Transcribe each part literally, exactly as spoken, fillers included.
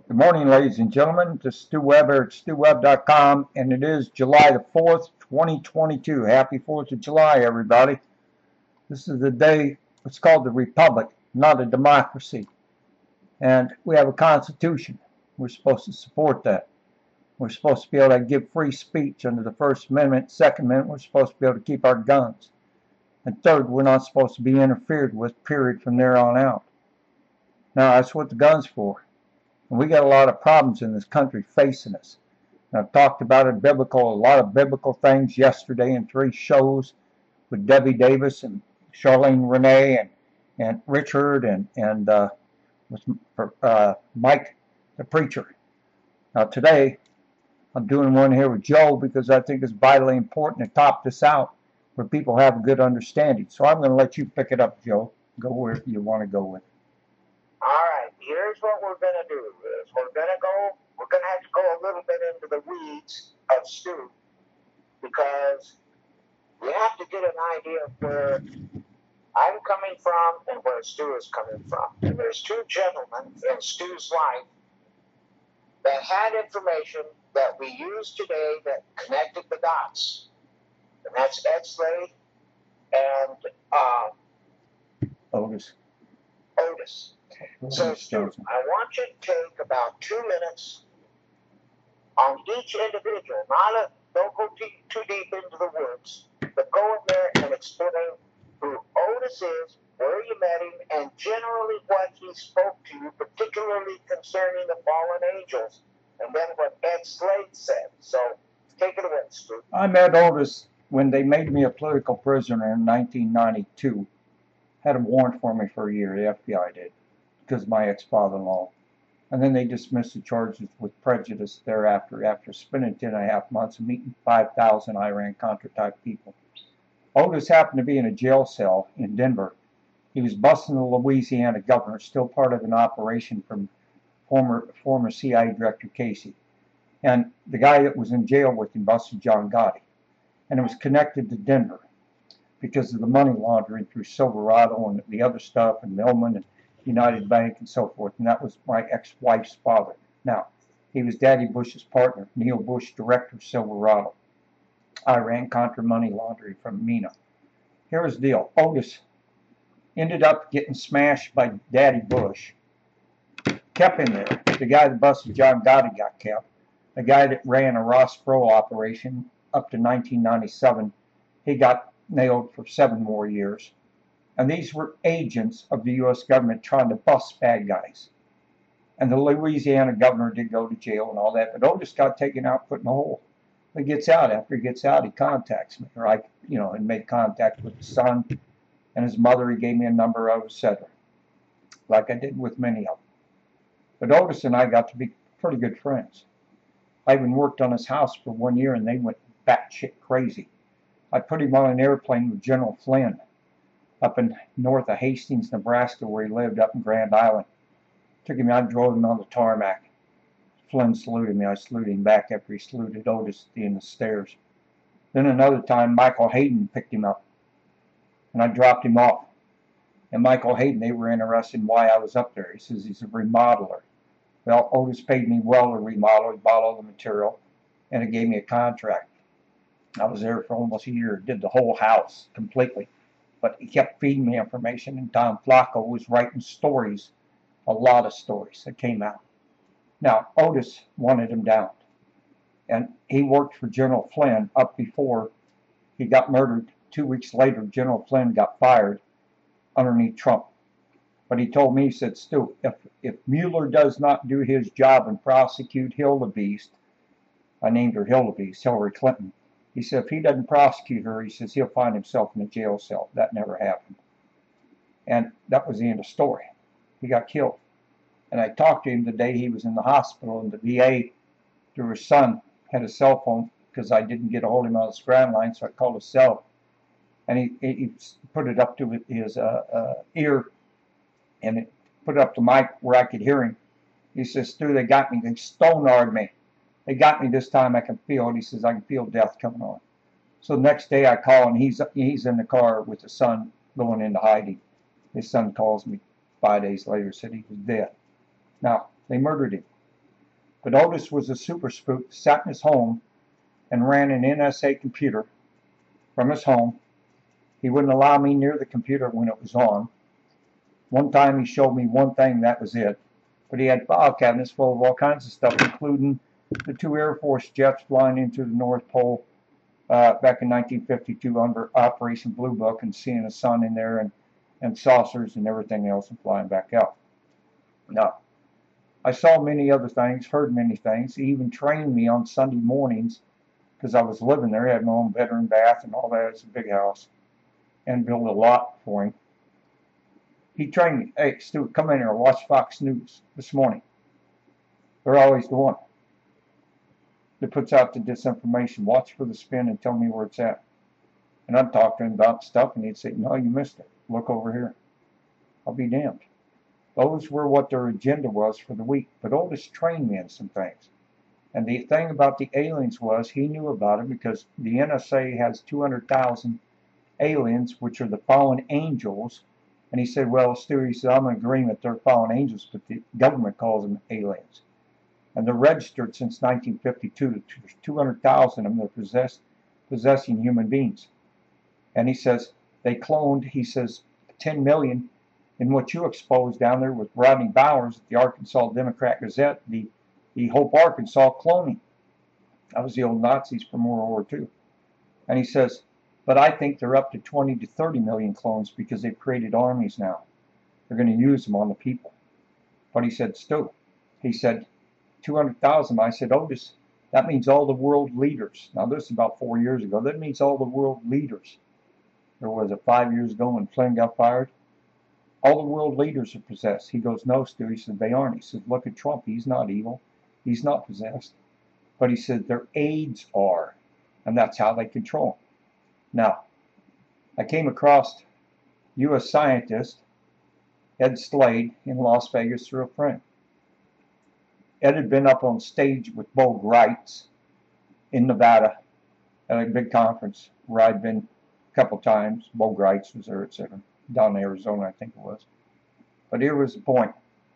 Good morning, ladies and gentlemen. This is Stu Weber at stu web dot com, and it is July the fourth, twenty twenty-two. Happy fourth of July, everybody. This is the day, it's called the Republic, not a democracy. And we have a Constitution. We're supposed to support that. We're supposed to be able to give free speech under the First Amendment. Second Amendment, we're supposed to be able to keep our guns. And third, we're not supposed to be interfered with, period, from there on out. Now, that's what the gun's for. And we got a lot of problems in this country facing us. And I've talked about it biblical, a lot of biblical things yesterday in three shows with Debbie Davis and Charlene Renee and, and Richard and, and uh, with, uh, Mike the preacher. Now today I'm doing one here with Joe because I think it's vitally important to top this out where people have a good understanding. So I'm going to let you pick it up, Joe. Go where you want to go with it. All right, here's what we're going to do. Is we're going to go, we're going to have to go a little bit into the weeds of Stu because we have to get an idea of where I'm coming from and where Stu is coming from. And there's two gentlemen in Stu's life that had information that we use today that connected the dots. And that's Ed Slade and uh, Otis. Otis. So, Stu, I want you to take about two minutes on each individual. Not a, don't go too, too deep into the woods, but go in there and explain who Otis is, where you met him, and generally what he spoke to you, particularly concerning the fallen angels, and then what Ed Slade said. So, take it away, Stu. I met Otis when they made me a political prisoner in nineteen ninety-two. Had a warrant for me for a year, the F B I did, because of my ex-father-in-law. And then they dismissed the charges with prejudice thereafter, after spending ten and a half months and meeting five thousand Iran-Contra type people. Otis happened to be in a jail cell in Denver. He was busting the Louisiana governor, still part of an operation from former, former C I A Director Casey. And the guy that was in jail with him busted John Gotti. And it was connected to Denver because of the money laundering through Silverado and the other stuff, and Millman and United Bank and so forth. And that was my ex-wife's father. Now, he was Daddy Bush's partner, Neil Bush, director of Silverado. Iran-Contra money laundering from MENA. Here's the deal. Otis ended up getting smashed by Daddy Bush. Kept him there. The guy that busted John Gotti got kept. The guy that ran a Ross Perot operation up to nineteen ninety-seven, he got nailed for seven more years. And these were agents of the U S government trying to bust bad guys. And the Louisiana governor did go to jail and all that, but Otis got taken out, put in a hole. He gets out. After he gets out, he contacts me, or I, you know, and made contact with his son and his mother. He gave me a number of, et cetera, like I did with many of them. But Otis and I got to be pretty good friends. I even worked on his house for one year, and they went batshit crazy. I put him on an airplane with General Flynn up in north of Hastings, Nebraska, where he lived up in Grand Island. Took him out, drove him on the tarmac. Flynn saluted me. I saluted him back after he saluted Otis at the end of the stairs. Then another time, Michael Hayden picked him up, and I dropped him off. And Michael Hayden, they were interested in why I was up there. He says he's a remodeler. Well, Otis paid me well to remodel. He bought all the material, and it gave me a contract. I was there for almost a year, did the whole house completely. But he kept feeding me information, and Tom Flacco was writing stories, a lot of stories that came out. Now, Otis wanted him down, and he worked for General Flynn up before he got murdered. Two weeks later, General Flynn got fired underneath Trump. But he told me, he said, Stu, if, if Mueller does not do his job and prosecute Hildebeest, I named her Hildebeest, Hillary Clinton, he said, if he doesn't prosecute her, he says he'll find himself in a jail cell. That never happened. And that was the end of the story. He got killed. And I talked to him the day he was in the hospital, and the V A, through his son, had a cell phone because I didn't get a hold of him on the scram line, so I called his cell. And he, he put it up to his uh, uh, ear, and it put it up to mic where I could hear him. He says, Stu, they got me. They stoned me. They got me this time. I can feel it. He says, I can feel death coming on. So the next day I call, and he's, he's in the car with the son going into hiding. His son calls me five days later, said he was dead. Now, they murdered him. But Otis was a super spook, sat in his home and ran an N S A computer from his home. He wouldn't allow me near the computer when it was on. One time he showed me one thing, that was it. But he had file cabinets full of all kinds of stuff, including the two Air Force jets flying into the North Pole uh, back in nineteen fifty-two under Operation Blue Book, and seeing the sun in there, and, and saucers and everything else, and flying back out. Now, I saw many other things, heard many things. He even trained me on Sunday mornings, because I was living there. He had my own bedroom, bath, and all that. It's a big house. And built a lot for him. He trained me, hey, Stuart, come in here and watch Fox News this morning. They're always the one that puts out the disinformation. Watch for the spin and tell me where it's at. And I'd talk to him about stuff, and he'd say, no, you missed it. Look over here. I'll be damned. Those were what their agenda was for the week. But Otis trained me in some things. And the thing about the aliens was, he knew about it because the N S A has two hundred thousand aliens, which are the fallen angels. And he said, well, Stu, he said, I'm in agreement they're fallen angels, but the government calls them aliens. And they're registered since nineteen fifty-two. There's two hundred thousand of them that are possessed, possessing human beings. And he says, they cloned, he says, ten million in what you exposed down there with Rodney Bowers at the Arkansas Democrat Gazette, the, the Hope, Arkansas cloning. That was the old Nazis from World War Two. And he says, but I think they're up to twenty to thirty million clones because they've created armies now. They're going to use them on the people. But he said, Stu, he said, two hundred thousand. I said, Otis, that means all the world leaders. Now, this is about four years ago. That means all the world leaders. There was it five years ago when Flynn got fired. All the world leaders are possessed. He goes, no, Stu. He said, they aren't. He said, look at Trump. He's not evil. He's not possessed. But he said, their aides are. And that's how they control him. Now, I came across U S scientist Ed Slade in Las Vegas through a friend. Ed had been up on stage with Bo Gritz in Nevada at a big conference where I'd been a couple times. Bo Gritz was there, et cetera. Down in Arizona, I think it was. But here was the point.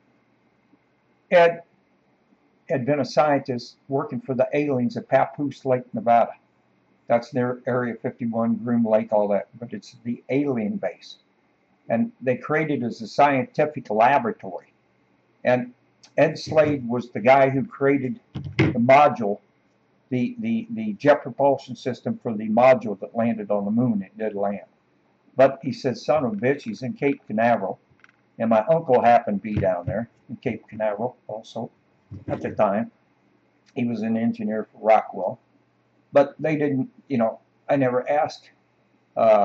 Ed had been a scientist working for the aliens at Papoose Lake, Nevada. That's near Area fifty-one, Groom Lake, all that. But it's the alien base. And they created it as a scientific laboratory. And Ed Slade was the guy who created the module, the, the, the jet propulsion system for the module that landed on the moon. It did land. But he said, son of a bitch, he's in Cape Canaveral. And my uncle happened to be down there in Cape Canaveral also at the time. He was an engineer for Rockwell. But they didn't, you know, I never asked uh,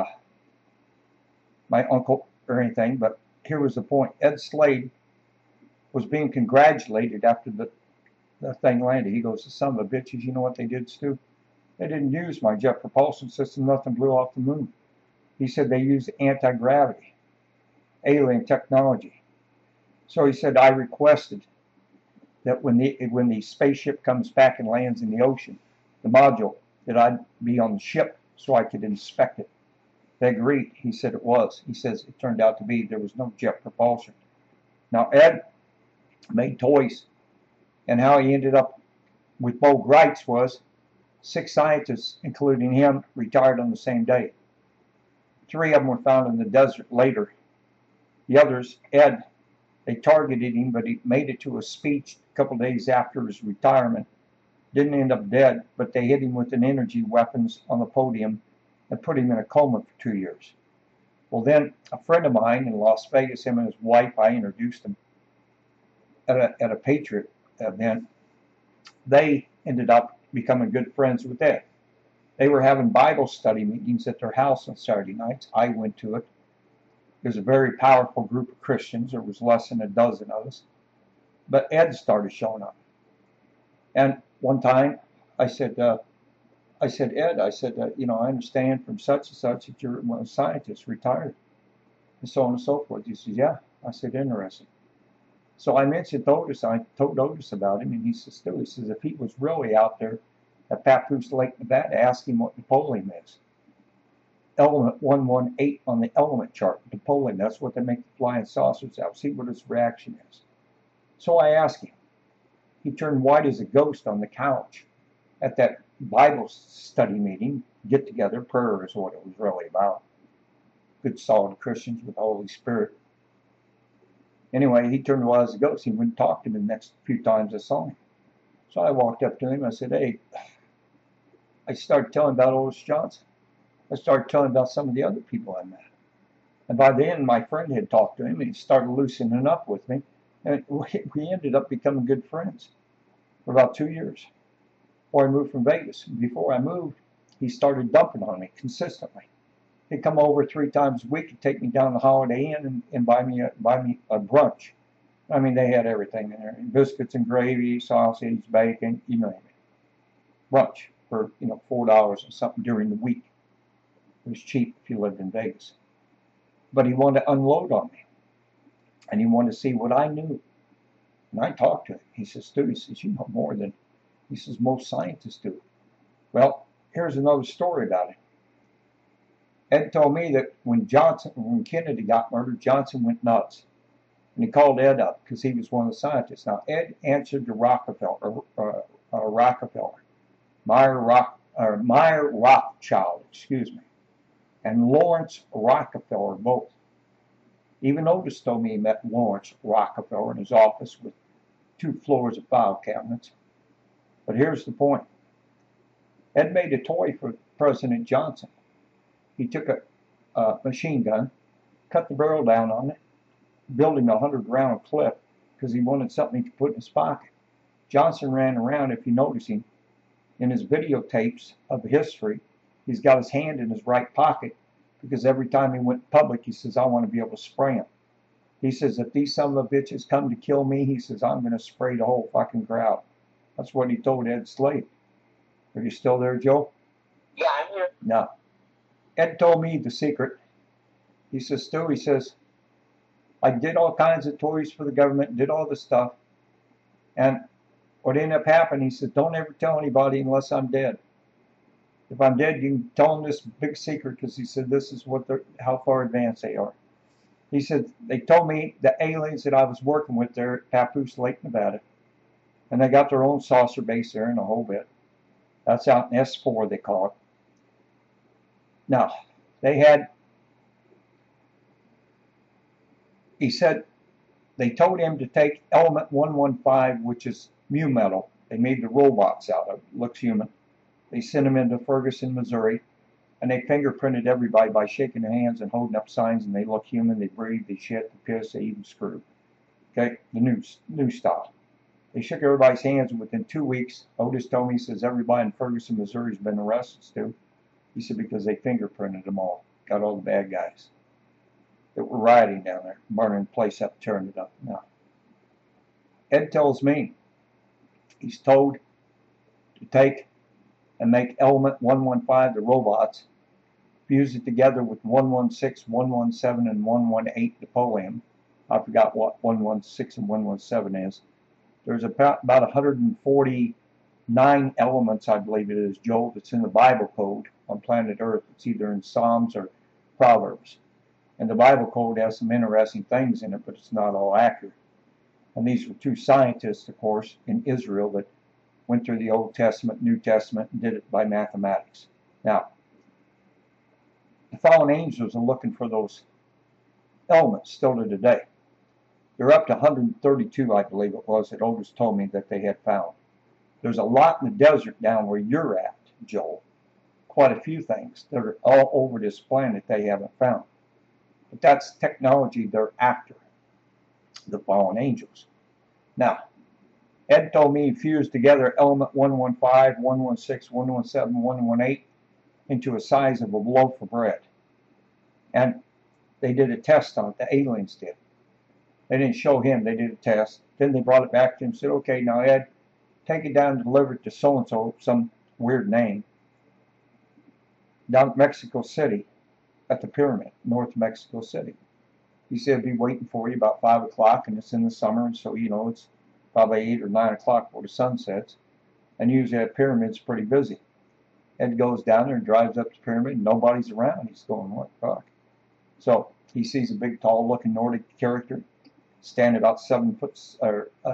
my uncle or anything. But here was the point. Ed Slade was being congratulated after the, the thing landed. He goes, the son of a bitches, you know what they did, Stu? They didn't use my jet propulsion system. Nothing blew off the moon. He said they used anti-gravity, alien technology. So he said, I requested that when the when the spaceship comes back and lands in the ocean, the module, that I'd be on the ship so I could inspect it. They agreed. He said it was. He says it turned out to be there was no jet propulsion. Now, Ed made toys, and how he ended up with Bo Gritz was six scientists, including him, retired on the same day. Three of them were found in the desert later. The others, Ed, they targeted him, but he made it to a speech a couple days after his retirement. Didn't end up dead, but they hit him with an energy weapons on the podium and put him in a coma for two years. Well, then a friend of mine in Las Vegas, him and his wife, I introduced him at a, at a Patriot event. They ended up becoming good friends with Ed. They were having Bible study meetings at their house on Saturday nights. I went to it. It was a very powerful group of Christians. There was less than a dozen of us. But Ed started showing up. And one time, I said, uh, I said, Ed, I said, uh, you know, I understand from such and such that you're a scientist, retired, and so on and so forth. He says, yeah. I said, interesting. So I mentioned Otis. I told Otis about him, and he says, still, he says, if he was really out there at Papoose Lake, Nevada, ask him what dipolling is. Element one one eight on the element chart, dipolling, that's what they make the flying saucers out. See what his reaction is. So I asked him. He turned white as a ghost on the couch at that Bible study meeting, get together. Prayer is what it was really about. Good solid Christians with the Holy Spirit. Anyway, he turned white as a ghost. He wouldn't talk to me the next few times I saw him. So I walked up to him. I said, hey, I started telling about Otis Johnson. I started telling about some of the other people I met. And by then, my friend had talked to him, and he started loosening up with me. And we ended up becoming good friends for about two years before I moved from Vegas. Before I moved, he started dumping on me consistently. He'd come over three times a week and take me down the Holiday Inn and, and buy me a, buy me a brunch. I mean, they had everything in there: biscuits and gravy, sausage, bacon, you name it. Brunch for you know four dollars or something during the week. It was cheap if you lived in Vegas. But he wanted to unload on me, and he wanted to see what I knew. And I talked to him. He says, Stu, he says, you know more than, he says, most scientists do. Well, here's another story about it. Ed told me that when Johnson, when Kennedy got murdered, Johnson went nuts. And he called Ed up because he was one of the scientists. Now, Ed answered to Rockefeller, uh, uh, Rockefeller, Meyer, Rock, uh, Meyer Rothschild, excuse me, and Lawrence Rockefeller both. Even Otis told me he met Lawrence Rockefeller in his office with two floors of file cabinets. But here's the point. Ed made a toy for President Johnson. He took a, a machine gun, cut the barrel down on it, built him a hundred round clip because he wanted something to put in his pocket. Johnson ran around, if you notice him, in his videotapes of history, he's got his hand in his right pocket because every time he went public, he says, I want to be able to spray him. He says, if these son of a bitches come to kill me, he says, I'm going to spray the whole fucking crowd. That's what he told Ed Slade. Are you still there, Joe? Yeah, I'm here. No. Ed told me the secret. He says, Stu, he says, I did all kinds of toys for the government, did all this stuff. And what ended up happening, he said, don't ever tell anybody unless I'm dead. If I'm dead, you can tell them this big secret because he said, this is what they're, how far advanced they are. He said, they told me the aliens that I was working with there at Papoose Lake, Nevada. And they got their own saucer base there and a whole bit. That's out in S four, they call it. Now, they had, he said, they told him to take element one one five, which is mu metal. They made the robots out of it. Looks human. They sent them into Ferguson, Missouri, and they fingerprinted everybody by shaking their hands and holding up signs, and they look human. They breathe, they shit, they piss, they even screw. Okay, the new, new style. They shook everybody's hands, and within two weeks, Otis told me, he says, everybody in Ferguson, Missouri has been arrested, Stu. He said, because they fingerprinted them all. Got all the bad guys that were rioting down there, burning the place up, tearing it up. Now, Ed tells me he's told to take and make element one one five, the robots, fuse it together with one one six, one one seven, and one one eight, the polonium. I forgot what one one six and one one seven is. There's about, about one hundred forty-nine elements, I believe it is, Joel, that's in the Bible code on planet Earth. It's either in Psalms or Proverbs. And the Bible code has some interesting things in it, but it's not all accurate. And these were two scientists, of course, in Israel that went through the Old Testament, New Testament, and did it by mathematics. Now, the fallen angels are looking for those elements still to today. They're up to one hundred thirty-two, I believe it was, that Otis told me that they had found. There's a lot in the desert down where you're at, Joel. Quite a few things that are all over this planet they haven't found. But that's technology they're after, the fallen angels. Now, Ed told me he fused together element one one five, one one six, one one seven, one one eight into a size of a loaf of bread. And they did a test on it, the aliens did. They didn't show him, they did a test. Then they brought it back to him and said, okay, now Ed, take it down and deliver it to so-and-so, some weird name, down at Mexico City at the pyramid, North Mexico City. He said, be waiting for you about five o'clock, and it's in the summer, and so, you know, it's probably eight or nine o'clock before the sun sets, and usually that pyramid's pretty busy. Ed goes down there and drives up the pyramid, and nobody's around. He's going, what the fuck? So he sees a big, tall-looking Nordic character, standing about seven foot, or uh,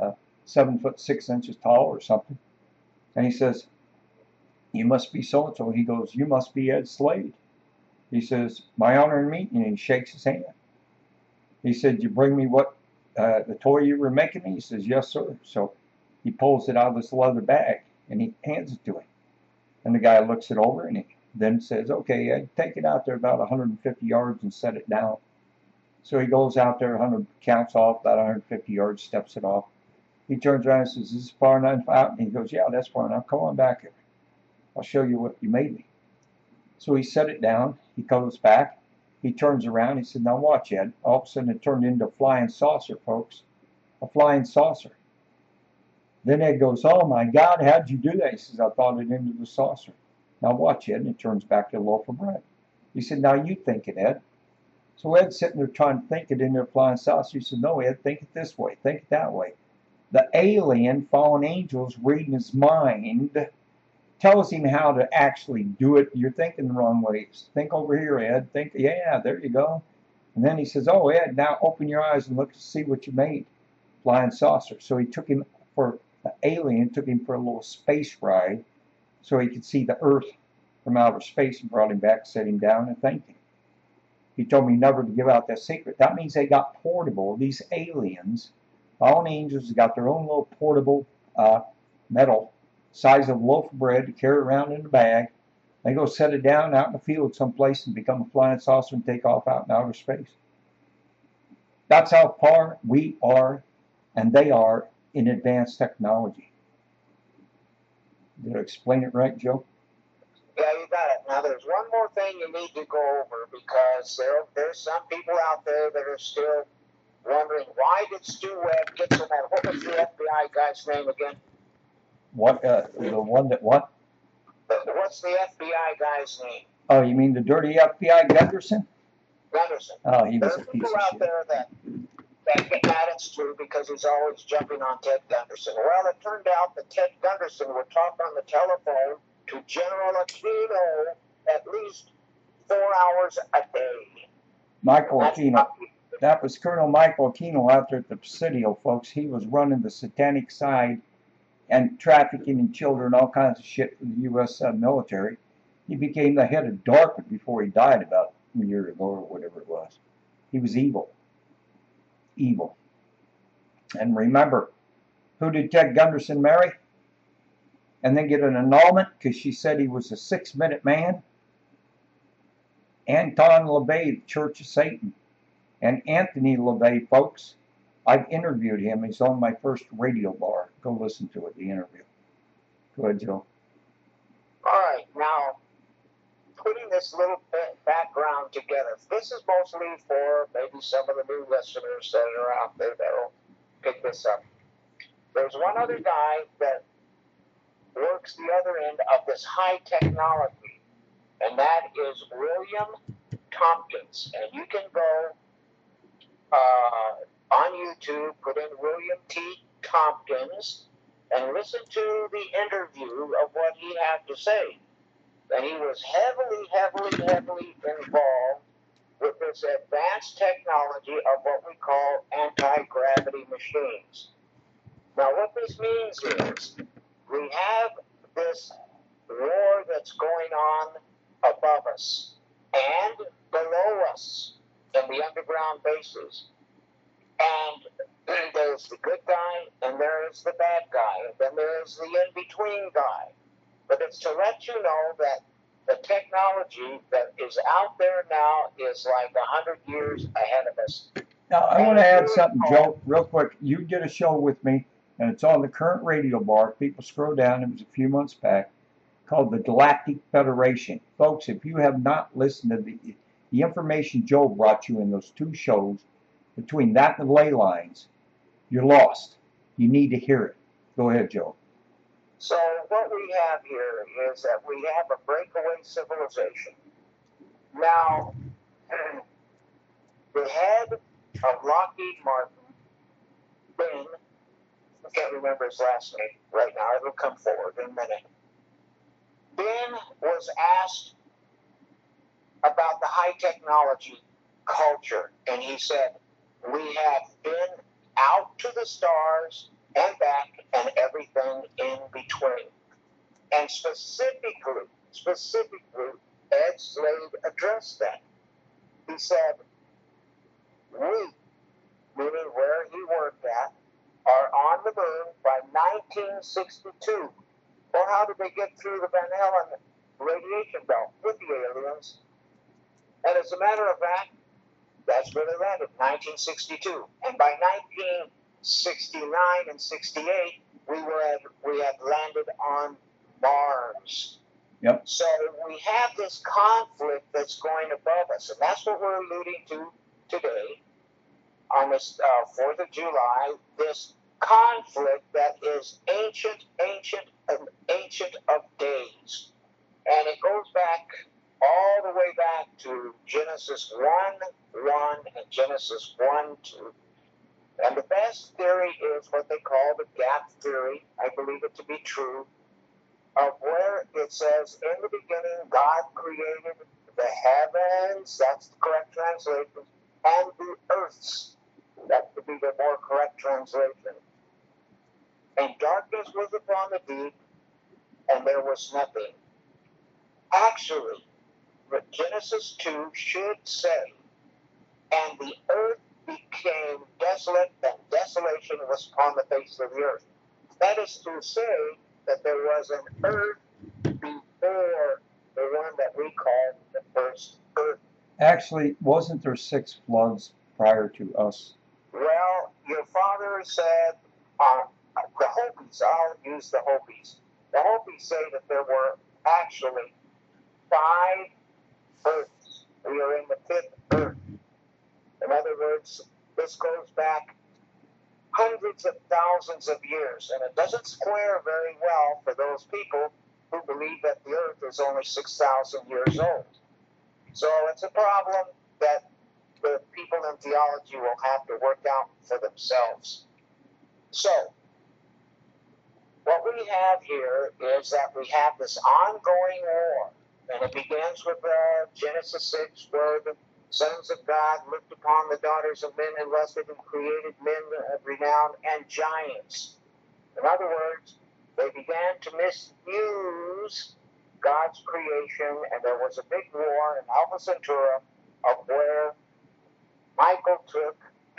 seven foot six inches tall or something. And he says, "You must be so and so." He goes, "You must be Ed Slade." He says, "My honor in meeting you." And he shakes his hand. He said, "You bring me what uh, the toy you were making me?" He says, "Yes, sir." So he pulls it out of this leather bag and he hands it to him. And the guy looks it over and he then says, "Okay, Ed, take it out there about one hundred fifty yards and set it down." So he goes out there, one hundred counts off, about one hundred fifty yards, steps it off. He turns around and says, "Is this far enough out?" And he goes, "Yeah, that's far enough. Come on back here. I'll show you what you made me." So he set it down. He goes back. He turns around. He said, "Now watch, Ed." All of a sudden, it turned into a flying saucer, folks. A flying saucer. Then Ed goes, "Oh, my God, how'd you do that?" He says, "I thought it into the saucer." Now watch, Ed. And it turns back to a loaf of bread. He said, "Now you think it, Ed." So Ed's sitting there trying to think it into a flying saucer. He said, "No, Ed, think it this way. Think it that way." The alien, fallen angels, reading his mind, tells him how to actually do it. You're thinking the wrong way. Think over here, Ed. Think, yeah, there you go. And then he says, "Oh, Ed, now open your eyes and look to see what you made." Flying saucer. So he took him for, the alien took him for a little space ride so he could see the Earth from outer space and brought him back, set him down, and thanked him. He told me never to give out that secret. That means they got portable. These aliens, fallen angels, got their own little portable uh, metal size of a loaf of bread to carry around in a bag. They go set it down out in the field someplace and become a flying saucer and take off out in outer space. That's how far we are and they are in advanced technology. Did I explain it right, Joe? Yeah, you got it. Now, there's one more thing you need to go over because there, there's some people out there that are still wondering, why did Stu Webb get so mad? What was the F B I guy's name again? What, uh, the one that what? What's the F B I guy's name? Oh, you mean the dirty F B I Gunderson? Gunderson. Oh, he was There's a piece people of out shit. there that, that get mad at Stu because he's always jumping on Ted Gunderson. Well, it turned out that Ted Gunderson would talk on the telephone to General Aquino at least four hours a day. Michael That's Aquino. not- That was Colonel Michael Aquino out there at the Presidio, folks. He was running the satanic side and trafficking in children, all kinds of shit for the U S uh, military. He became the head of DARPA before he died about a year ago or whatever it was. He was evil. Evil. And remember, who did Ted Gunderson marry? And then get an annulment because she said he was a six-minute man? Anton LaVey, the Church of Satan. And Anthony LaVey, folks, I've interviewed him. He's on my first radio bar. Go listen to it, the interview. Go ahead, Joe. All right, now, putting this little bit background together, this is mostly for maybe some of the new listeners that are out there that will pick this up. There's one other guy that works the other end of this high technology, and that is William Tompkins. And you can go uh, on YouTube, put in William T. Tompkins, and listen to the interview of what he had to say. And he was heavily, heavily, heavily involved with this advanced technology of what we call anti-gravity machines. Now, what this means is we have this war that's going on above us and below us in the underground bases. And there's the good guy, and there is the bad guy, and then there is the in-between guy. But it's to let you know that the technology that is out there now is like a hundred years ahead of us. Now, I want to add something, Joe, real quick. You did a show with me, and it's on the current radio bar. People scroll down. It was a few months back, called the Galactic Federation. Folks, if you have not listened to the, the information Joe brought you in those two shows, between that and the ley lines, you're lost. You need to hear it. Go ahead, Joe. So what we have here is that we have a breakaway civilization. Now, the head of Lockheed Martin, Ben, I can't remember his last name right now, it'll come forward in a minute. Ben was asked about the high technology culture, and he said, we have been out to the stars, and back and everything in between. And specifically, specifically, Ed Slade addressed that. He said, we, meaning where he worked at, are on the moon by nineteen sixty-two. Well, how did they get through the Van Allen radiation belt with the aliens? And as a matter of fact, that's where they landed, nineteen sixty-two. And by nineteen sixty-nine and sixty-eight, we were at, we had landed on Mars. Yep. So we have this conflict that's going above us, and that's what we're alluding to today on this uh, fourth of July, this conflict that is ancient, ancient, and ancient of days. And it goes back all the way back to Genesis one, one, and Genesis one, two. And the best theory is what they call the gap theory. I believe it to be true, of where it says, in the beginning, God created the heavens, that's the correct translation, and the earths. That would be the more correct translation. And darkness was upon the deep, and there was nothing. Actually, what Genesis two should say, and the earth became desolate, and desolation was upon the face of the earth. That is to say that there was an earth before the one that we call the first earth. Actually, wasn't there six floods prior to us? Well, your father said, uh, the Hopis, I'll use the Hopis. The Hopis say that there were actually five earths. We are in the fifth earth. In other words, this goes back hundreds of thousands of years, and it doesn't square very well for those people who believe that the earth is only six thousand years old. So it's a problem that the people in theology will have to work out for themselves. So, what we have here is that we have this ongoing war, and it begins with uh, Genesis six, where the sons of God looked upon the daughters of men and lusted and created men of renown and giants. In other words, they began to misuse God's creation, and there was a big war in Alpha Centauri of where Michael took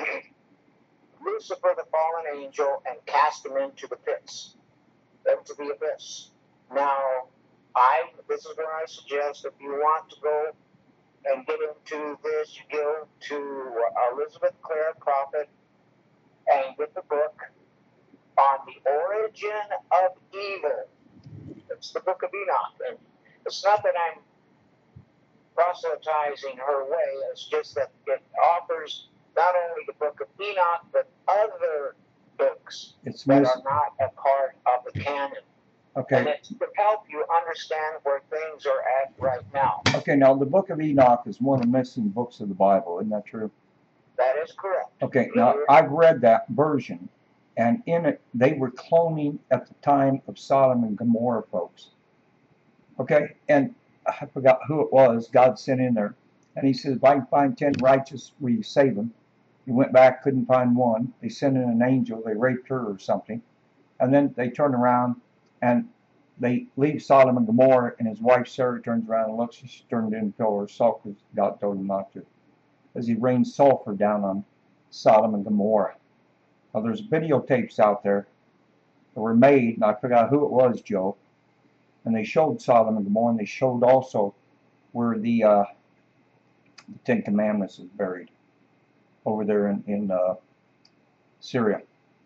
Lucifer, the fallen angel, and cast him into the pits, into the abyss. Now, I this is where I suggest if you want to go and get into this, you go to Elizabeth Clare Prophet and get the book on the origin of evil. It's the book of Enoch. And it's not that I'm proselytizing her way, it's just that it offers not only the book of Enoch, but other books It's that mis- are not a part of the canon. And okay. it's to help you understand where things are at right now. Okay, now the book of Enoch is one of the missing books of the Bible, isn't that true? That is correct. Okay, now I've read that version, and in it they were cloning at the time of Sodom and Gomorrah, folks. Okay, and I forgot who it was. God sent in there, and he says, if I can find ten righteous, will you save them? He went back, couldn't find one. They sent in an angel. They raped her or something, and then they turn around and they leave Sodom and Gomorrah, and his wife Sarah turns around and looks. She's turned in pillar of salt because God told him not to, as he rained sulfur down on Sodom and Gomorrah. Now there's videotapes out there that were made, and I forgot who it was, Joe. And they showed Sodom and Gomorrah, and they showed also where the, uh, the Ten Commandments is buried over there in, in uh, Syria.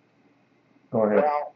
Go ahead. Well,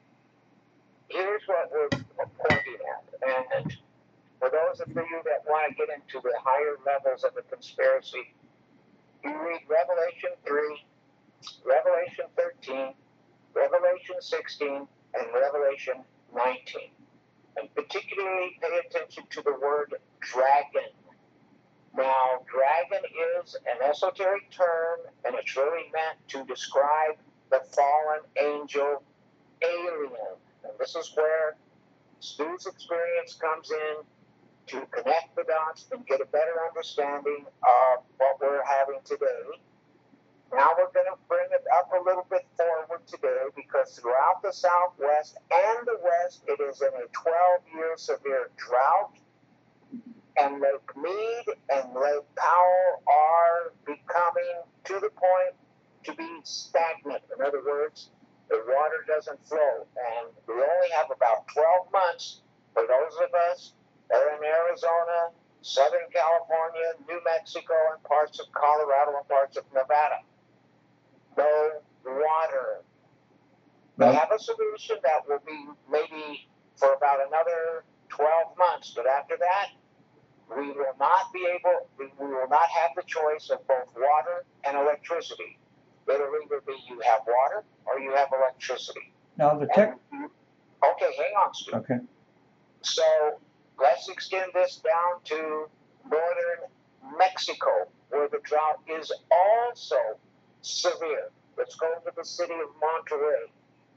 here's what we're pointing at. And for those of you that want to get into the higher levels of the conspiracy, you read Revelation three, Revelation thirteen, Revelation sixteen, and Revelation nineteen. And particularly pay attention to the word dragon. Now, dragon is an esoteric term, and it's really meant to describe the fallen angel alien. And this is where Stu's experience comes in to connect the dots and get a better understanding of what we're having today. Now we're going to bring it up a little bit forward today because throughout the Southwest and the West, it is in a twelve-year severe drought, and Lake Mead and Lake Powell are becoming to the point to be stagnant. In other words, the water doesn't flow, and we only have about twelve months for those of us that are in Arizona, Southern California, New Mexico, and parts of Colorado and parts of Nevada. No water. They have a solution that will be maybe for about another twelve months, but after that, we will not be able, we will not have the choice of both water and electricity. It'll either be you have water or you have electricity. Now the tech. And, okay, hang on, Stu. Okay. So let's extend this down to northern Mexico, where the drought is also severe. Let's go to the city of Monterrey.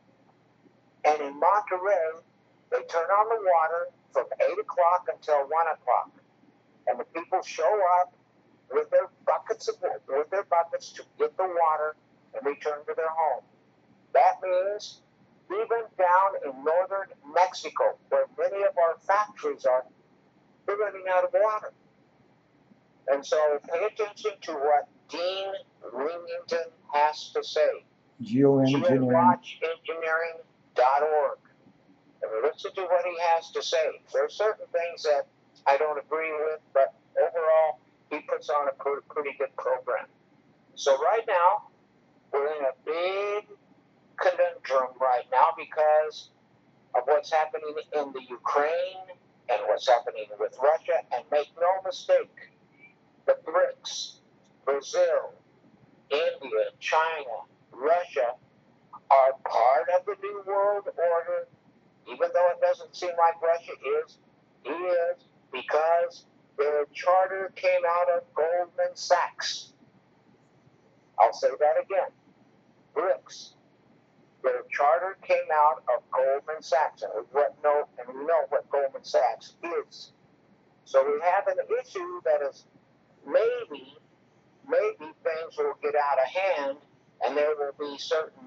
And in Monterrey, they turn on the water from eight o'clock until one o'clock. And the people show up with their buckets of with their buckets to get the water and return to their home. That means even down in northern Mexico, where many of our factories are, they're running out of water. And so pay attention to what Dean Remington has to say. Geoengineering. geowatch engineering dot org. And listen to what he has to say. There are certain things that I don't agree with, but overall, he puts on a pretty, pretty good program. So right now, we're in a big conundrum right now because of what's happening in the Ukraine and what's happening with Russia. And make no mistake, the BRICS, Brazil, India, China, Russia are part of the New World Order, even though it doesn't seem like Russia is. It is because their charter came out of Goldman Sachs. I'll say that again. BRICS. Their charter came out of Goldman Sachs, and we know, and we know what Goldman Sachs is. So we have an issue that is maybe, maybe things will get out of hand, and there will be certain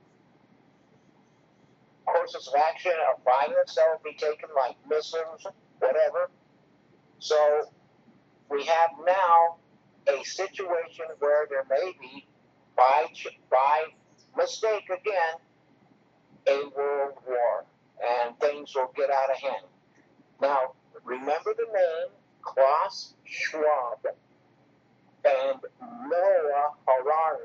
courses of action of violence that will be taken, like missiles, whatever. So we have now a situation where there may be, by by mistake again, a world war, and things will get out of hand. Now, remember the name Klaus Schwab and Noah Harari.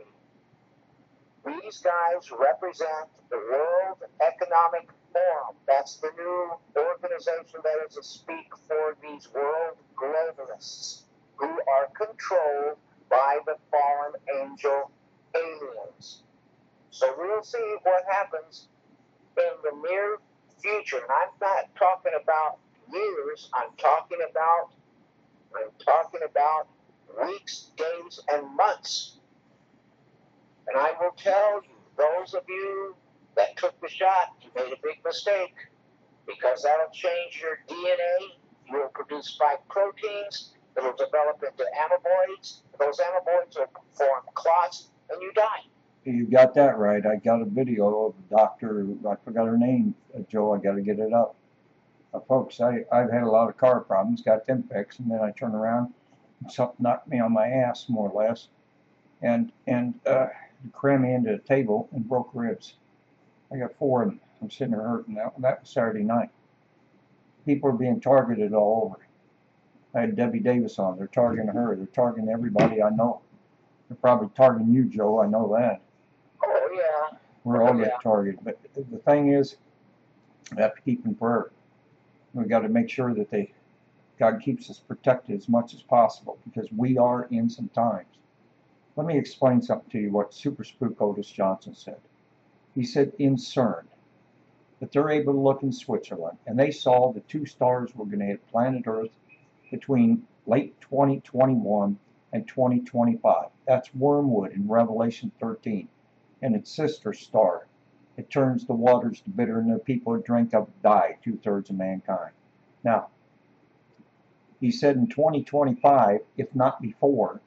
These guys represent the World Economic Forum. That's the new organization that is to speak for these world globalists who are controlled by the fallen angel aliens. So we'll see what happens in the near future. And I'm not talking about years. I'm talking about I'm talking about weeks, days, and months. And I will tell you, those of you that took the shot, you made a big mistake, because that'll change your D N A. You'll produce spike proteins. It'll develop into amoeboids. Those amoeboids will form clots, and you die. You got that right. I got a video of a doctor, I forgot her name, uh, Joe, I got to get it up. Uh, folks, I, I've had a lot of car problems, got them fixed, and then I turn around, and something knocked me on my ass, more or less, and, and uh, crammed me into the table and broke ribs. I got four of them. I'm sitting there hurting. That, that was Saturday night. People are being targeted all over. I had Debbie Davis on. They're targeting her. They're targeting everybody I know. They're probably targeting you, Joe. I know that. Oh, yeah. We're all Oh, getting yeah. targeted. But the thing is, we have to keep in prayer. We've got to make sure that they, God keeps us protected as much as possible, because we are in some times. Let me explain something to you, what Super Spook Otis Johnson said. He said in CERN that they're able to look in Switzerland, and they saw the two stars were going to hit planet Earth between late twenty twenty-one and twenty twenty-five. That's Wormwood in Revelation thirteen, and its sister star. It turns the waters to bitter, and the people who drink of it die, two-thirds of mankind. Now, he said in twenty twenty-five, if not before,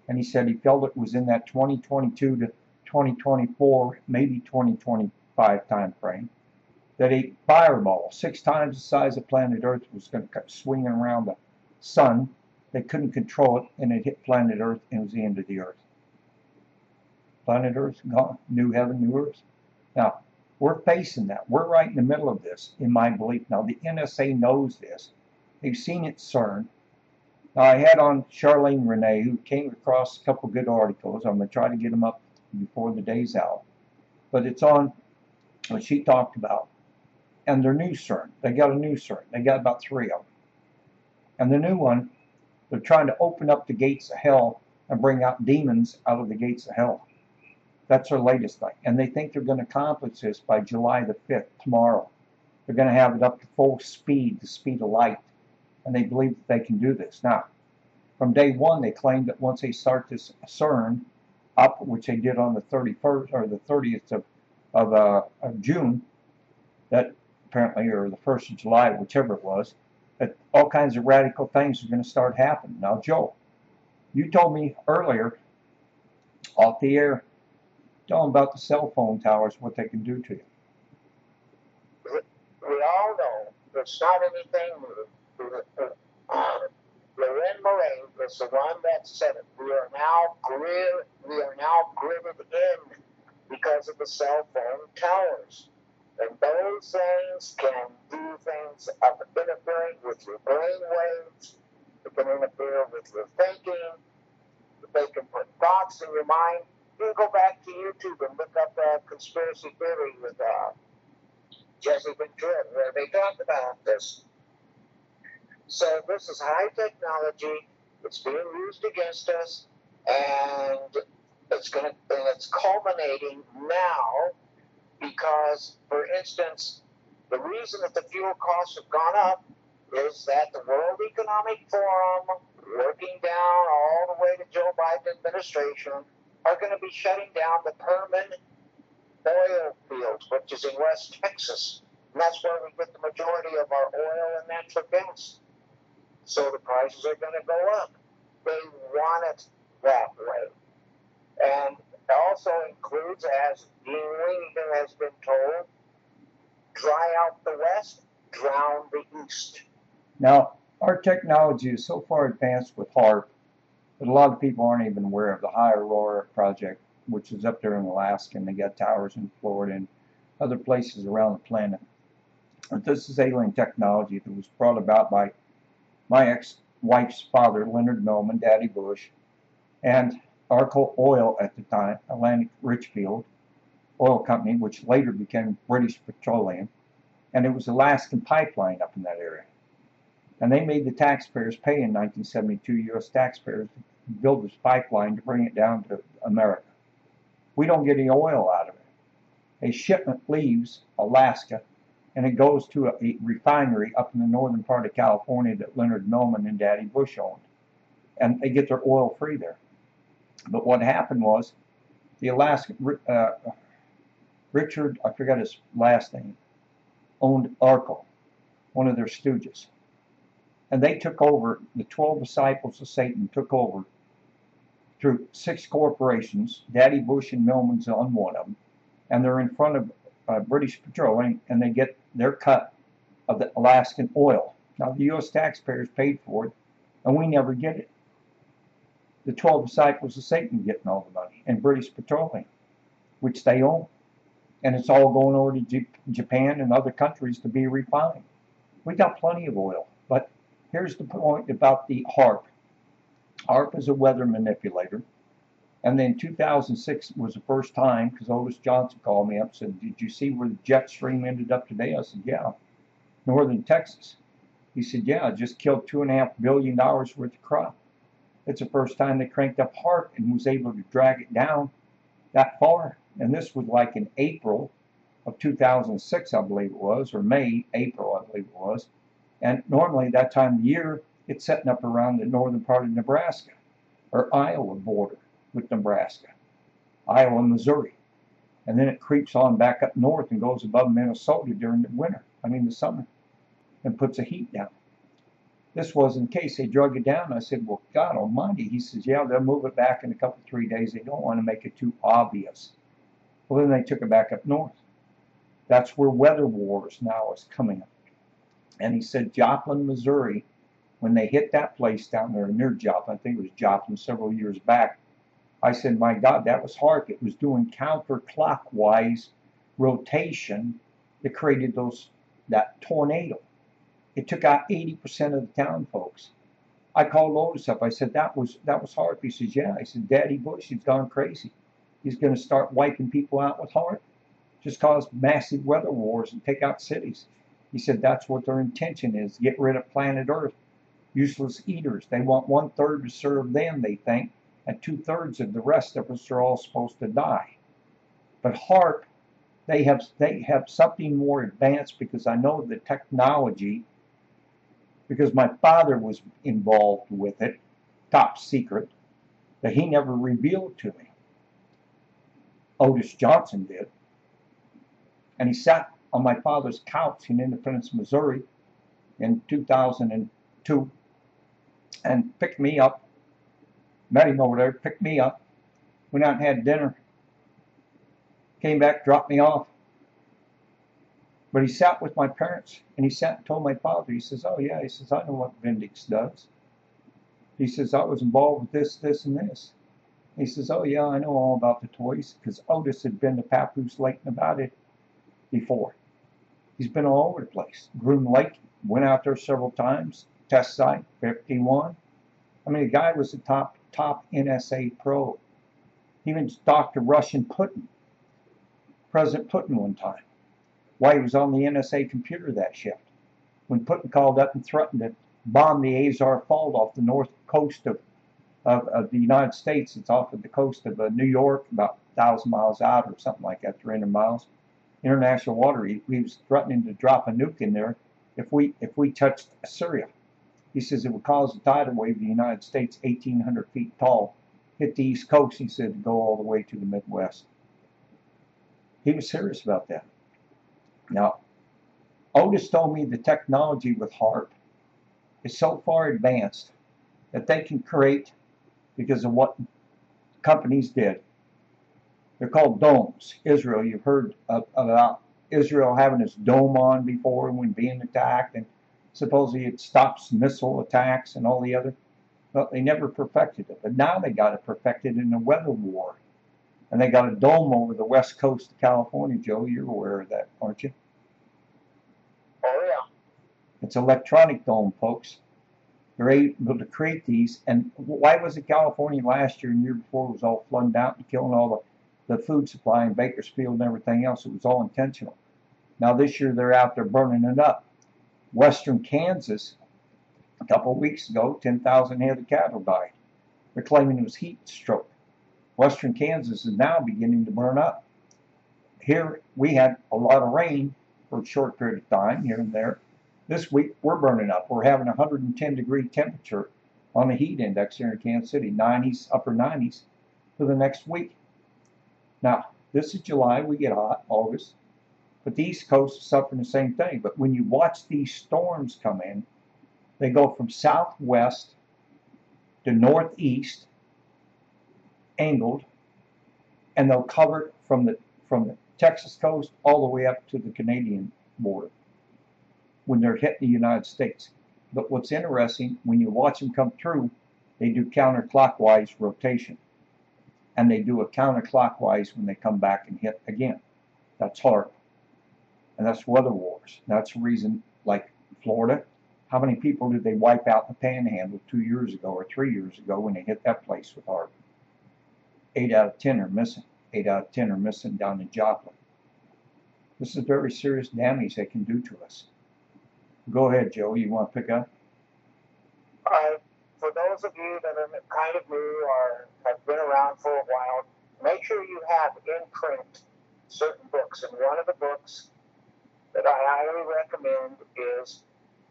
and he said he felt it was in that twenty twenty-two to twenty twenty-four, maybe twenty twenty-five time frame, that a fireball six times the size of planet Earth was going to come swinging around the sun. They couldn't control it, and it hit planet Earth, and it was the end of the Earth. Planet Earth gone, new heaven, new earth. Now, we're facing that. We're right in the middle of this, in my belief. Now, the N S A knows this. They've seen it CERN. Now, I had on Charlene Renee, who came across a couple good articles. I'm going to try to get them up before the day's out. But it's on what she talked about. And their new CERN. They got a new CERN. They got about three of them. And the new one, they're trying to open up the gates of hell and bring out demons out of the gates of hell. That's their latest thing. And they think they're going to accomplish this by July the fifth, tomorrow. They're going to have it up to full speed, the speed of light. And they believe that they can do this. Now, from day one, they claimed that once they start this CERN up, which they did on the thirty-first or the thirtieth of, of, uh, of June, that apparently, or the first of July, whichever it was, that all kinds of radical things are going to start happening. Now, Joe, you told me earlier, off the air, tell them about the cell phone towers, what they can do to you. We all know it's not anything new. Uh, Loren Moray is the one that said it. We are now grid, we are now gridded in because of the cell phone towers. And those things can do things of interfering with your brain waves. It can interfere with your thinking. They can put thoughts in your mind. You can go back to YouTube and look up uh, Conspiracy Theory with uh, Jesse Ventura, where they talk about this. So this is high technology. It's being used against us, and it's going to, and it's culminating now because, for instance, the reason that the fuel costs have gone up is that the World Economic Forum, working down all the way to Joe Biden administration, are going to be shutting down the Permian oil fields, which is in West Texas. And that's where we get the majority of our oil and natural gas. So the prices are going to go up. They want it that way. And it also includes, as Dean Wingate has been told, dry out the West, drown the East. Now, our technology is so far advanced with HAARP that a lot of people aren't even aware of the High Aurora project, which is up there in Alaska, and they got towers in Florida and other places around the planet. But this is alien technology that was brought about by my ex-wife's father, Leonard Millman, Daddy Bush, and Arco Oil at the time, Atlantic Richfield Oil Company, which later became British Petroleum, and it was Alaskan Pipeline up in that area. And they made the taxpayers pay in nineteen seventy-two, U S taxpayers, to build this pipeline to bring it down to America. We don't get any oil out of it. A shipment leaves Alaska, and it goes to a, a refinery up in the northern part of California that Leonard Millman and Daddy Bush owned. And they get their oil free there. But what happened was, the Alaska, uh, Richard, I forgot his last name, owned Arco, one of their stooges. And they took over, the twelve disciples of Satan took over through six corporations. Daddy Bush and Millman's on one of them. And they're in front of uh, British Petroleum, and they get their cut of the Alaskan oil. Now, the U S taxpayers paid for it, and we never get it. The twelve disciples of Satan getting all the money, and British Petroleum, which they own. And it's all going over to J Japan and other countries to be refined. We got plenty of oil, but here's the point about the HAARP. HAARP is a weather manipulator. And then two thousand six was the first time, because Otis Johnson called me up and said, did you see where the jet stream ended up today? I said, yeah, northern Texas. He said, yeah, it just killed two and a half billion dollars worth of crop. It's the first time they cranked up HAARP and was able to drag it down that far. And this was like in April of two thousand six, I believe it was, or May, April, I believe it was. And normally that time of year, it's setting up around the northern part of Nebraska, or Iowa border with Nebraska, Iowa, Missouri. And then it creeps on back up north and goes above Minnesota during the winter, I mean the summer, and puts the heat down. This wasn't the case. They drug it down. I said, well, God almighty. He says, yeah, they'll move it back in a couple, three days. They don't want to make it too obvious. Well, then they took it back up north. That's where Weather Wars now is coming up. And he said, Joplin, Missouri, when they hit that place down there near Joplin, I think it was Joplin several years back, I said, my God, that was hard. It was doing counterclockwise rotation that created those that tornado. It took out eighty percent of the town folks. I called Otis up. I said, that was that was HAARP. He says, yeah. I said, Daddy Bush, he's gone crazy. He's going to start wiping people out with HAARP. Just cause massive weather wars and take out cities. He said that's what their intention is, get rid of planet Earth. Useless eaters. They want one third to serve them, they think, and two thirds of the rest of us are all supposed to die. But HAARP, they have they have something more advanced, because I know the technology, because my father was involved with it, top secret, that he never revealed to me. Otis Johnson did. And he sat on my father's couch in Independence, Missouri in two thousand two and picked me up, met him over there, picked me up, went out and had dinner, came back, dropped me off. But he sat with my parents, and he sat and told my father, he says, oh yeah, he says, I know what Bendix does. He says, I was involved with this, this, and this. He says, oh yeah, I know all about the toys, because Otis had been to Papoose Lake, Nevada before. He's been all over the place. Groom Lake, went out there several times, test site, fifty-one. I mean, the guy was the top, top N S A pro. He even talked to Russian Putin, President Putin one time, while he was on the N S A computer that shift. When Putin called up and threatened to bomb the Azov Fault off the north coast of, of, of the United States. It's off of the coast of uh, New York, about a thousand miles out or something like that, three hundred miles. International water. He, he was threatening to drop a nuke in there if we if we touched Syria. He says it would cause a tidal wave of the United States eighteen hundred feet tall, hit the East Coast, he said, to go all the way to the Midwest. He was serious about that. Now, Otis told me the technology with HAARP is so far advanced that they can create, because of what companies did, they're called domes. Israel, you've heard of, about Israel having its dome on before when being attacked, and supposedly it stops missile attacks and all the other. But they never perfected it. But now they got it perfected in a weather war. And they got a dome over the west coast of California, Joe. You're aware of that, aren't you? Oh, yeah. It's an electronic dome, folks. They're able to create these. And why was it California last year and year before was all flooded out and killing all the the food supply in Bakersfield and everything else? It was all intentional. Now this year they're out there burning it up. Western Kansas, a couple of weeks ago, ten thousand head of cattle died. They're claiming it was heat stroke. Western Kansas is now beginning to burn up. Here we had a lot of rain for a short period of time here and there. This week we're burning up. We're having a one hundred ten degree temperature on the heat index here in Kansas City, nineties, upper nineties for the next week. Now, this is July, we get hot, August, but the East Coast is suffering the same thing. But when you watch these storms come in, they go from southwest to northeast, angled, and they'll cover it from the, from the Texas coast all the way up to the Canadian border when they're hitting the United States. But what's interesting, when you watch them come through, they do counterclockwise rotation. And they do a counterclockwise when they come back and hit again. That's HAARP. And that's weather wars. That's the reason, like Florida, how many people did they wipe out in the Panhandle two years ago or three years ago when they hit that place with HAARP? Eight out of ten are missing. Eight out of ten are missing down in Joplin. This is very serious damage they can do to us. Go ahead, Joe. You want to pick up? All right. For those of you that are kind of new or have been around for a while, make sure you have in print certain books. And one of the books that I highly recommend is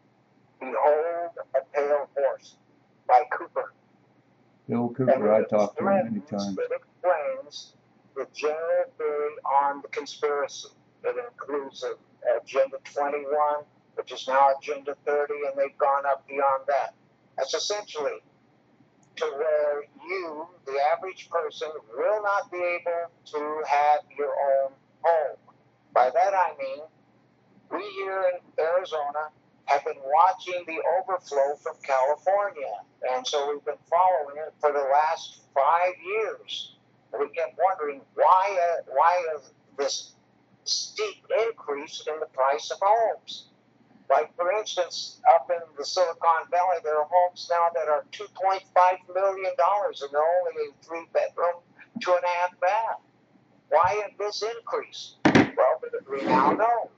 Behold a Pale Horse by Cooper. Bill Cooper, I talked to him many times. It explains the general theory on the conspiracy. It includes Agenda twenty-one, which is now Agenda thirty, and they've gone up beyond that. That's essentially to where you, the average person, will not be able to have your own home. By that I mean, we here in Arizona have been watching the overflow from California, and so we've been following it for the last five years. We kept wondering why, uh, why is this steep increase in the price of homes? Like, for instance, up in the Silicon Valley, there are homes now that are two point five million dollars, and they're only a three-bedroom, two and a half bath. Why this increase? Well, we now know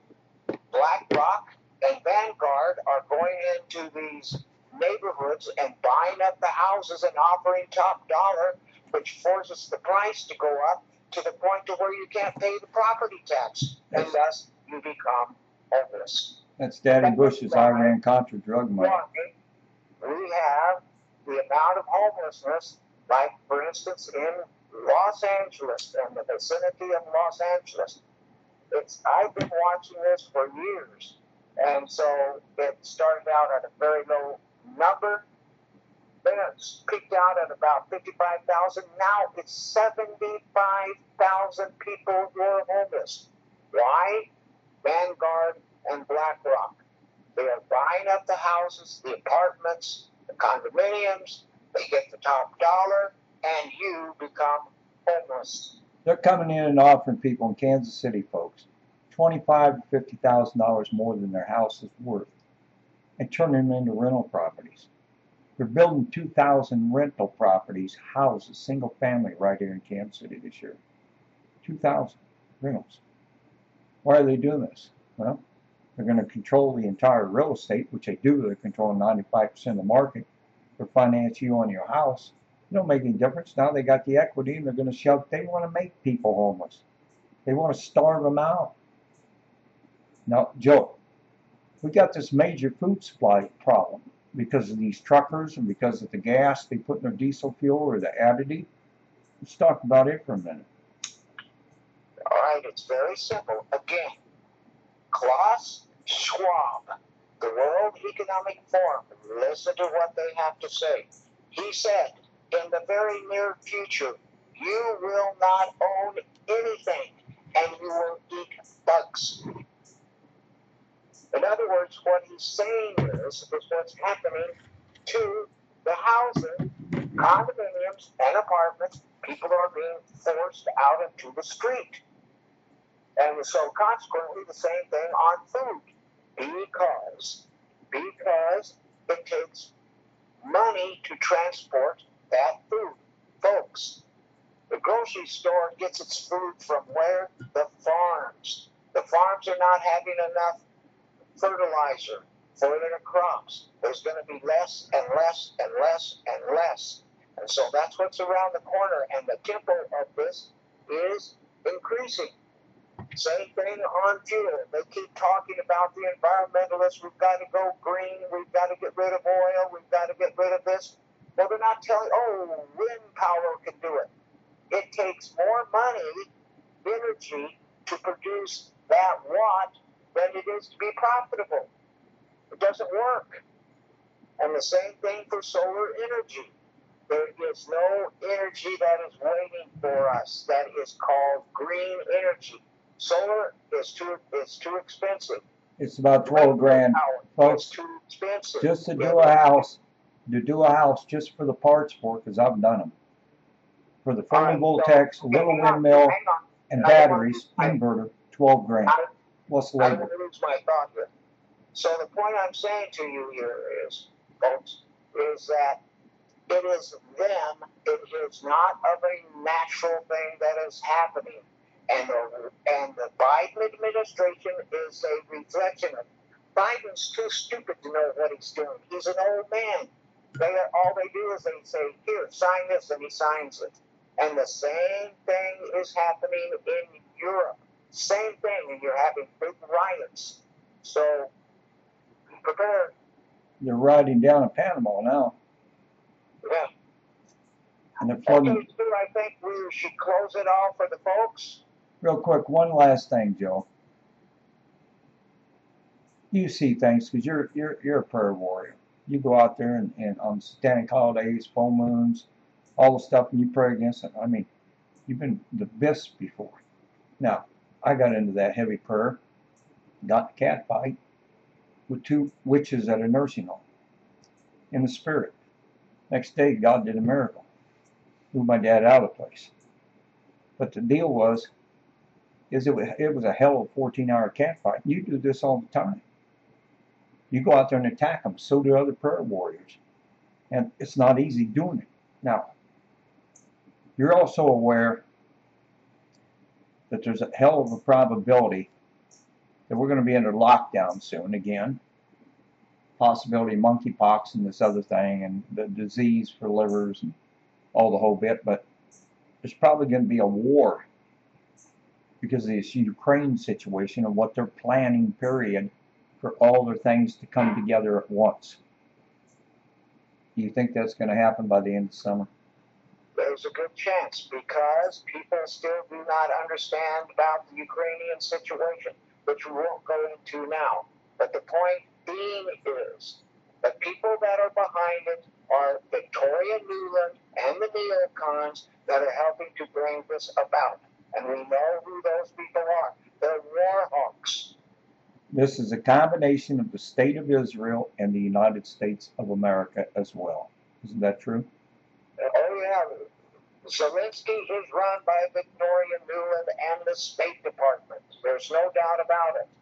BlackRock and Vanguard are going into these neighborhoods and buying up the houses and offering top dollar, which forces the price to go up to the point to where you can't pay the property tax, and thus you become homeless. That's Daddy Bush's Iran-Contra drug money. We have the amount of homelessness, like, for instance, in Los Angeles and the vicinity of Los Angeles. It's, I've been watching this for years, and so it started out at a very low number, then it peaked out at about fifty-five thousand. Now it's seventy-five thousand people who are homeless. Why? Vanguard and BlackRock. They are buying up the houses, the apartments, the condominiums. They get the top dollar, and you become homeless. They're coming in and offering people in Kansas City, folks, twenty-five to fifty thousand dollars more than their house is worth, and turning them into rental properties. They're building two thousand rental properties, houses, single family, right here in Kansas City this year. two thousand rentals. Why are they doing this? Well, they're going to control the entire real estate, which they do. They're controlling ninety-five percent of the market. They'll finance you on your house. It don't make any difference. Now they got the equity, and they're going to shove. They want to make people homeless. They want to starve them out. Now, Joe, we got this major food supply problem because of these truckers and because of the gas they put in their diesel fuel or the additive. Let's talk about it for a minute. All right, it's very simple. Again, Klaus Schwab, the World Economic Forum, listen to what they have to say. He said, in the very near future, you will not own anything, and you will eat bugs. In other words, what he's saying is, is what's happening to the housing, condominiums, and apartments. People are being forced out into the street. And so consequently, the same thing on food. Because, because it takes money to transport that food. Folks, the grocery store gets its food from where? The farms. The farms are not having enough fertilizer for their crops. There's going to be less and less and less and less. And so that's what's around the corner. And the tempo of this is increasing. Same thing on fuel. They keep talking about the environmentalists. We've got to go green. We've got to get rid of oil. We've got to get rid of this. Well, they're not telling, oh, wind power can do it. It takes more money, energy, to produce that watt than it is to be profitable. It doesn't work. And the same thing for solar energy. There is no energy that is waiting for us that is called green energy. Solar is too is too expensive. It's about twelve grand, folks. It's too expensive. Just to do a house, to do a house just for the parts for it, because I've done them. For the photovoltaics, so, little hang on, windmill, hang on. and I batteries, want to- inverter, twelve grand. I, What's the I labor? don't lose my thought here. So the point I'm saying to you here is, folks, is that it is them. It is not of a natural thing that is happening. And the, and the Biden administration is a reflection of Biden's too stupid to know what he's doing. He's an old man. They are, all they do is they say, here, sign this, and he signs it. And the same thing is happening in Europe. Same thing, and you're having big riots. So, be prepared. They're riding down in Panama now, Yeah. and they're flooding. Okay, Stu, I think we should close it off for the folks. Real quick, one last thing, Joe. you see things because you're you're you're a prayer warrior. You go out there and, and on satanic holidays, full moons, all the stuff, and you pray against it. I mean, you've been the best before. Now, I got into that heavy prayer, got in a cat fight with two witches at a nursing home in the spirit. Next day, God did a miracle, moved my dad out of the place. But the deal was, is it was, it was a hell of a fourteen-hour cat fight. You do this all the time. You go out there and attack them. So do other prayer warriors. And it's not easy doing it. Now, you're also aware that there's a hell of a probability that we're going to be under lockdown soon again. Possibility of monkeypox and this other thing and the disease for livers and all the whole bit. But there's probably going to be a war because of this Ukraine situation and what they're planning, period, for all their things to come together at once. Do you think that's going to happen by the end of summer? There's a good chance because people still do not understand about the Ukrainian situation, which we won't go into now. But the point being is the people that are behind it are Victoria Nuland and the neocons that are helping to bring this about. And we know who those people are. They're war hawks. This is a combination of the state of Israel and the United States of America as well. Isn't that true? Oh, yeah. Zelensky is run by Victoria Nuland and the State Department. There's no doubt about it.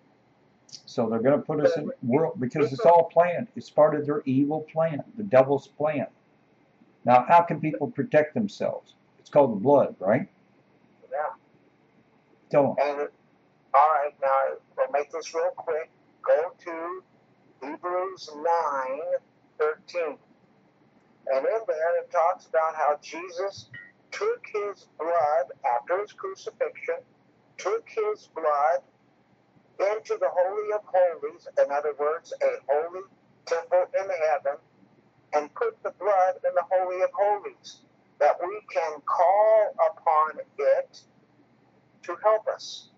So they're going to put us in world because it's all planned. It's part of their evil plan, the devil's plan. Now, how can people protect themselves? It's called the blood, right? Yeah. Don't. And all right, now we'll make this real quick. Go to Hebrews nine thirteen. And in there it talks about how Jesus took his blood after his crucifixion, took his blood into the Holy of Holies, in other words, a holy temple in heaven, and put the blood in the Holy of Holies, that we can call upon it to help us.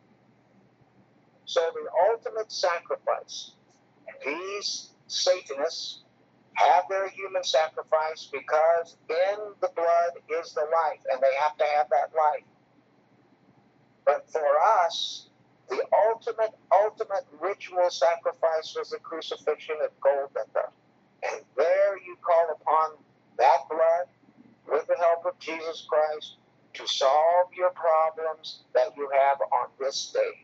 So the ultimate sacrifice, these Satanists have their human sacrifice because in the blood is the life, and they have to have that life. But for us, the ultimate, ultimate ritual sacrifice was the crucifixion at Golgotha. And there you call upon that blood with the help of Jesus Christ to solve your problems that you have on this day.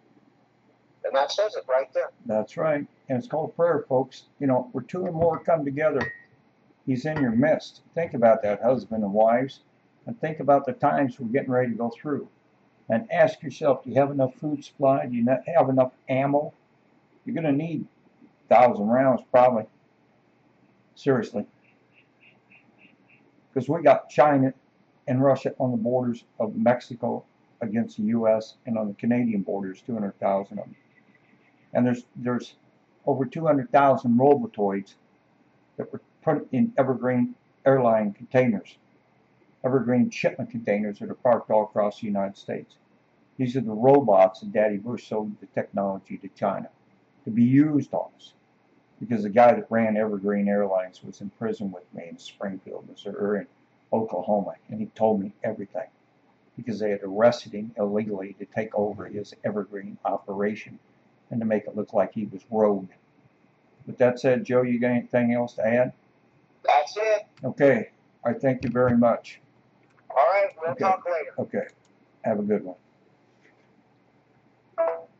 And that says it right there. That's right. And it's called prayer, folks. You know, where two or more come together, he's in your midst. Think about that, husband and wives. And think about the times we're getting ready to go through. And ask yourself, do you have enough food supply? Do you not have enough ammo? You're going to need a thousand rounds, probably. Seriously. Because we got China and Russia on the borders of Mexico against the U S and on the Canadian borders, two hundred thousand of them. And there's there's over two hundred thousand robotoids that were put in Evergreen airline containers, Evergreen shipment containers that are parked all across the United States. These are the robots that Daddy Bush sold the technology to China to be used on us. Because the guy that ran Evergreen Airlines was in prison with me in Springfield, Missouri, or in Oklahoma, and he told me everything. Because they had arrested him illegally to take over his Evergreen operation and to make it look like he was rogue. With that said, Joe, you got anything else to add? That's it. Okay. I thank you very much. All right, we'll Okay. talk later. Okay. Have a good one.